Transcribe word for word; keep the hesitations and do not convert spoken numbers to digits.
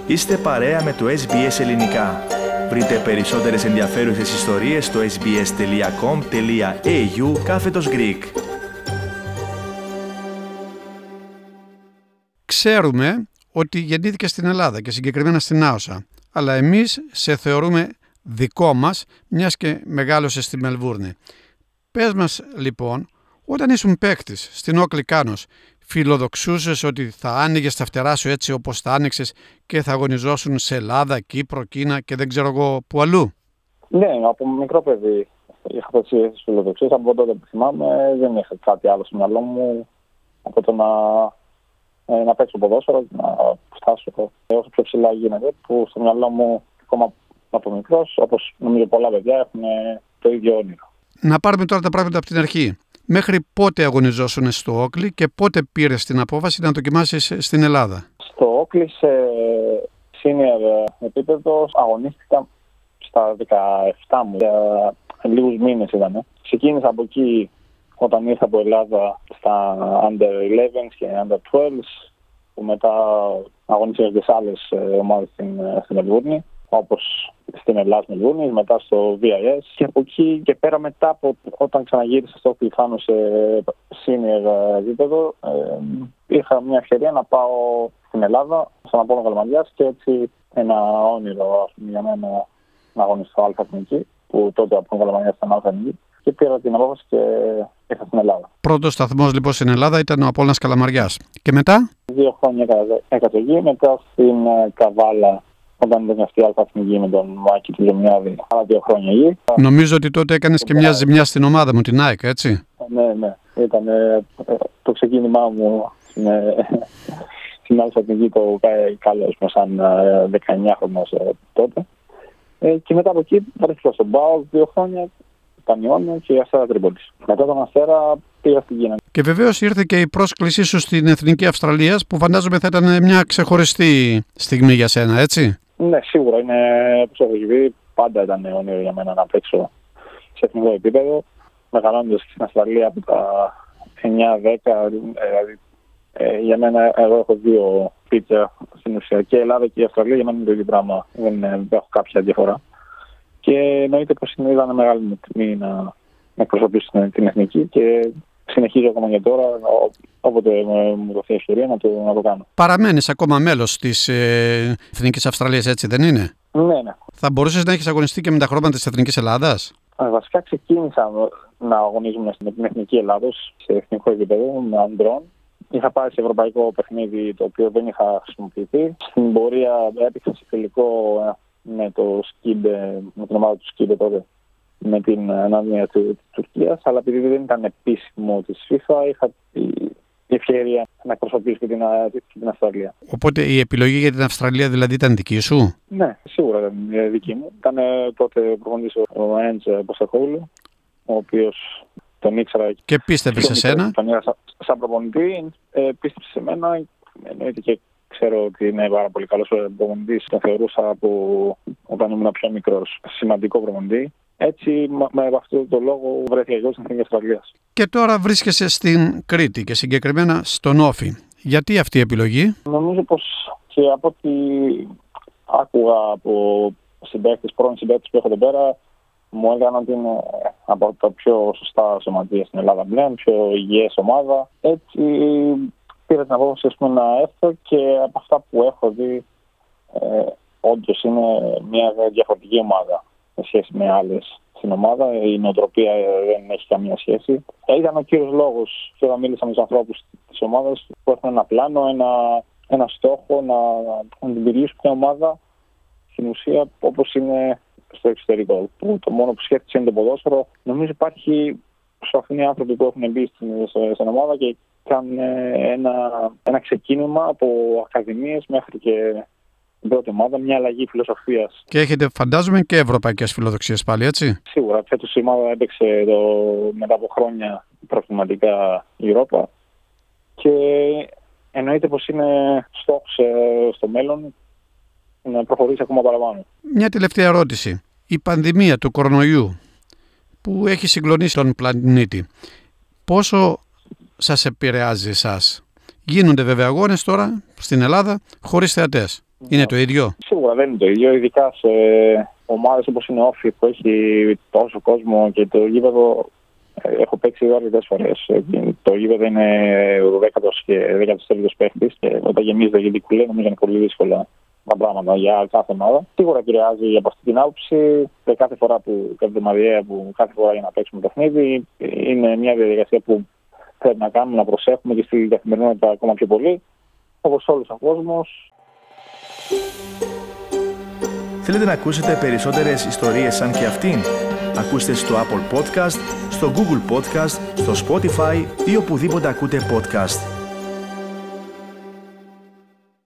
Είστε παρέα με το ες μπι ες Ελληνικά. Βρείτε περισσότερες ενδιαφέρουσες ιστορίες στο sbs.com.au κάθετος Greek. Ξέρουμε ότι γεννήθηκε στην Ελλάδα και συγκεκριμένα στην Άοσα, αλλά εμείς σε θεωρούμε δικό μας, μιας και μεγάλωσες στη Μελβούρνη. Πες μας λοιπόν, όταν ήσουν παίκτης στην Όκλι Κάνος, φιλοδοξούσες ότι θα άνοιγες τα φτερά σου έτσι όπως τα άνοιξες και θα αγωνιζόσουν σε Ελλάδα, Κύπρο, Κίνα και δεν ξέρω εγώ που αλλού? Ναι, από μικρό παιδί είχα τέτοιες φιλοδοξίες. Από τότε που θυμάμαι δεν είχα κάτι άλλο στο μυαλό μου από το να, να παίξω ποδόσφαιρο και να φτάσω όσο πιο ψηλά γίνεται, που στο μυαλό μου ακόμα από μικρός, όπως νομίζω πολλά παιδιά, έχουν το ίδιο όνειρο. Να πάρουμε τώρα τα πράγματα από την αρχή. Μέχρι πότε αγωνιζόσουν στο Όκλι και πότε πήρες την απόφαση να δοκιμάσεις στην Ελλάδα? Στο Όκλι σε senior επίπεδο αγωνίστηκα στα δεκαεπτά μου, για λίγους μήνες ήταν. Ξεκίνησα από εκεί όταν ήρθα από Ελλάδα στα under eleven και under twelve, που μετά αγωνίστηκα και σε άλλες ομάδες στην, στην Μελβούρνη, όπως στην Ελλάδα Μελβούρνη, μετά στο βι άι ες, και από εκεί και πέρα μετά από όταν ξαναγύρισα στο Όκλι Κάνος σε senior επίπεδο, ε, είχα μια ευκαιρία να πάω στην Ελλάδα, στον Απόλλωνα Καλαμαριάς, και έτσι ένα όνειρο για μένα να αγωνιστώ αλφα εθνική, που τότε ο Απόλλωνα Καλαμαριάς ήταν αλφα εθνική, και πήρα την απόφαση και ήρθα στην Ελλάδα. Πρώτος σταθμός λοιπόν στην Ελλάδα ήταν ο Απόλλωνας Καλαμαριάς. Και μετά? Δύο χρόνια έκατσα εκεί, μετά στην Καβάλα, όταν ήταν αυτή η αλφα εθνική με τον Μάκη του Λεμιάδη, άλλα δύο χρόνια εκεί. Νομίζω ότι τότε έκανες και μια ζημιά στην ομάδα μου, την ΑΕΚ, έτσι? Ναι, ναι. Ήταν ε, το ξεκίνημά μου στην, ε, στην αλφα εθνική, το καλό μου σαν ε, δεκαεννιάχρονος ε, τότε. Ε, και μετά από εκεί βρέθηκα στον ΠΑΟΚ δύο χρόνια, Πανιόνιο και η Αστέρα Τρίπολης. Μετά τον Αστέρα πήγα στην Κίνα. Και βεβαίως ήρθε και η πρόσκλησή σου στην Εθνική Αυστραλίας, που φαντάζομαι θα ήταν μια ξεχωριστή στιγμή για σένα, έτσι? Ναι, σίγουρα. Είναι, όπως έχω πει, πάντα ήταν όνειρο για μένα να παίξω σε εθνικό επίπεδο. Μεγαλώνοντας στην Αυστραλία από τα εννιά δέκα, δηλαδή ε, για μένα, εγώ έχω δύο πίτσα στην ουσία. Και η Ελλάδα και η Αυστραλία για μένα είναι το ίδιο πράγμα. Δεν, δεν έχω κάποια διαφορά. Και εννοείται πως ήταν μεγάλη μου τιμή να, να εκπροσωπήσω την, την εθνική, και συνεχίζω ακόμα και τώρα, όποτε μου δοθεί ευκαιρία να το, να το κάνω. Παραμένεις ακόμα μέλος της ε, Εθνικής Αυστραλίας, έτσι δεν είναι? Ναι, ναι. Θα μπορούσες να έχεις αγωνιστεί και με τα χρώματα της Εθνικής Ελλάδας? Ε, βασικά ξεκίνησα να αγωνίζουμε με την Εθνική Ελλάδος σε εθνικό επίπεδο με αντρών. Είχα πάει σε ευρωπαϊκό παιχνίδι, το οποίο δεν είχα χρησιμοποιηθεί. Στην πορεία έπαιξα σε τελικό με, το Σκίντε, με την ομάδα του Σκίντε τότε, με την ανάδεια της Τουρκίας, αλλά επειδή δεν ήταν επίσημο της FIFA, είχα την ευκαιρία να εκπροσωπήσω και την, την Αυστραλία. Οπότε η επιλογή για την Αυστραλία δηλαδή ήταν δική σου? Ναι, σίγουρα ήταν δική μου. Ήταν τότε προπονητής ο Έντζ Ποστακόγλου, ο οποίος τον ήξερα και πίστευε σε σένα. Τον είδα σαν προπονητή, ε, πίστεψε σε μένα, εννοείται, και ξέρω ότι είναι πάρα πολύ καλός προπονητής. Τον θεωρούσα από όταν ήμουν πιο μικρός σημαντικό προπονητή. Έτσι, με αυτόν τον λόγο βρέθηκα εγώ στην Εθνική Αυστραλίας. Και τώρα βρίσκεσαι στην Κρήτη και συγκεκριμένα στον Όφη. Γιατί αυτή η επιλογή? Νομίζω πως και από ό,τι άκουγα από συμπαίκτες, πρώην συμπαίκτες που έχω εδώ πέρα, μου έλεγαν ότι είναι από τα πιο σωστά σωματεία στην Ελλάδα πλέον, πιο υγιές ομάδα. Έτσι πήρα την απόφαση να έρθω, και από αυτά που έχω δει, ε, όντως είναι μια διαφορετική ομάδα σε σχέση με άλλες στην ομάδα. Η νοοτροπία δεν έχει καμία σχέση. Ήταν ο κύριος λόγος, και όταν μίλησα με τους ανθρώπους της ομάδας, που έχουν ένα πλάνο, ένα, ένα στόχο να, να δημιουργήσουν μια ομάδα στην ουσία όπως είναι στο εξωτερικό. Που το μόνο που σκέφτεσαι είναι το ποδόσφαιρο. Νομίζω υπάρχει, προσπαθούν οι άνθρωποι που έχουν μπει στην, στην ομάδα και κάνουν ένα, ένα ξεκίνημα από ακαδημίες μέχρι και την πρώτη ομάδα, μια αλλαγή φιλοσοφίας. Και έχετε, φαντάζομαι, και ευρωπαϊκές φιλοδοξίες πάλι, έτσι? Σίγουρα. Φέτος η ομάδα έπαιξε το, μετά από χρόνια προβληματικά η Ευρώπη, και εννοείται πως είναι στόχος στο μέλλον να προχωρήσει ακόμα παραπάνω. Μια τελευταία ερώτηση. Η πανδημία του κορονοϊού που έχει συγκλονίσει τον πλανήτη, πόσο σας επηρεάζει εσάς? Γίνονται βέβαια αγώνες τώρα στην Ελλάδα χωρίς θεατές. Είναι το ίδιο? Σίγουρα δεν είναι το ίδιο, ειδικά σε ομάδες όπως είναι Όφη που έχει τόσο κόσμο και το γήπεδο. Έχω παίξει εδώ αρκετές φορές. Το γήπεδο είναι ο δέκατος και δέκατος τρίτος παίχτης και όταν γεμίζεται γιατί κουλέ νομίζω είναι πολύ δύσκολα τα πράγματα για κάθε ομάδα. Σίγουρα επηρεάζει από αυτή την άποψη. Και κάθε φορά που, κάθε εβδομαδιαία που κάθε φορά για να παίξουμε παιχνίδι, είναι μια διαδικασία που πρέπει να κάνουμε, να προσέχουμε και στην καθημερινότητα ακόμα πιο πολύ. Όπως όλος ο κόσμος. Θέλετε να ακούσετε περισσότερες ιστορίες σαν και αυτήν? Ακούστε στο Apple Podcast, στο Google Podcast, στο Spotify ή οπουδήποτε ακούτε podcast.